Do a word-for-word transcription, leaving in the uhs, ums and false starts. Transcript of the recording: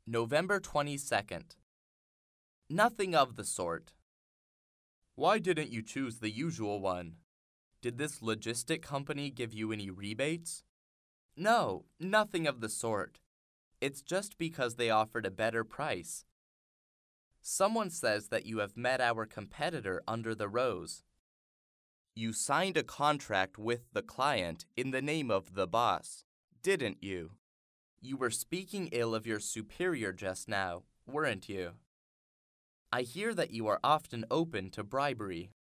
November twenty-second. Nothing of the sort. Why didn't you choose the usual one? Did this logistic company give you any rebates? No, nothing of the sort. It's just because they offered a better price. Someone says that you have met our competitor under the rose. You signed a contract with the client in the name of the boss, didn't you? You were speaking ill of your superior just now, weren't you? I hear that you are often open to bribery.